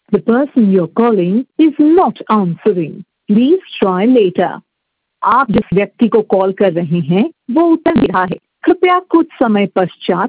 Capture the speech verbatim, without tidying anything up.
The person you're calling is not answering. Please try later. आप जिस व्यक्ति को कॉल कर रहे हैं वो उत्तर दे रहा है। कृपया कुछ समय पश्चात